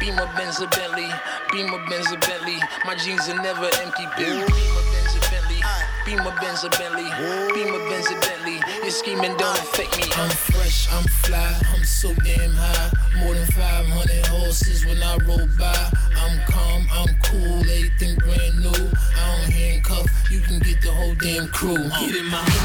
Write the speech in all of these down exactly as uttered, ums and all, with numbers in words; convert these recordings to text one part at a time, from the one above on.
Beamer, Benz, a Bentley. Beamer, Benz, a Bentley. My jeans are never empty. Beamer, Benz, a Bentley. Beamer, Benz, a Bentley. Beamer, Benz, a Bentley. Your scheming don't affect me. I'm fresh, I'm fly, I'm so damn high. More than five hundred horses when I roll by. I'm calm, I'm cool, everything brand new. I don't handcuff, you can get the whole damn crew. Get in my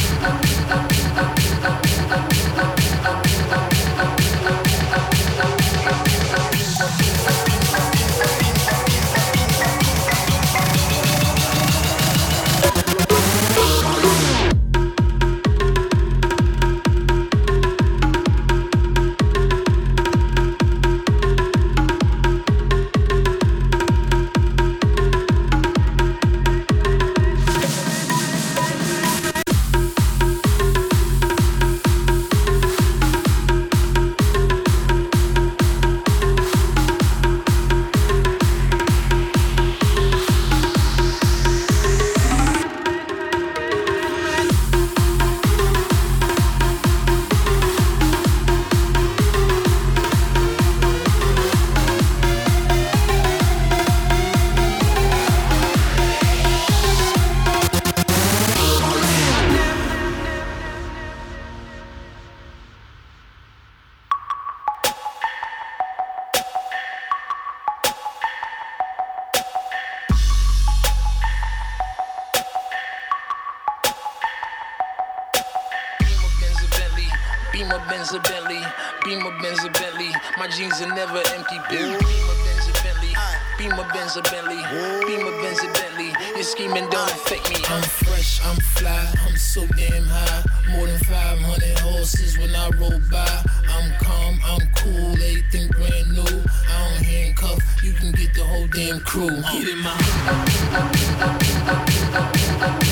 Beamer, Benz, a Bentley. Beamer, Benz, a Bentley. My jeans are never empty. Beamer, Benz, a Bentley. Beamer, Benz, a Bentley. Beamer, Benz, a Bentley. Your scheming don't affect me. I'm fresh, I'm fly, I'm so damn high. More than five hundred horses when I roll by. I'm calm, I'm cool, everything brand new. I don't handcuff, you can get the whole damn crew. Get in my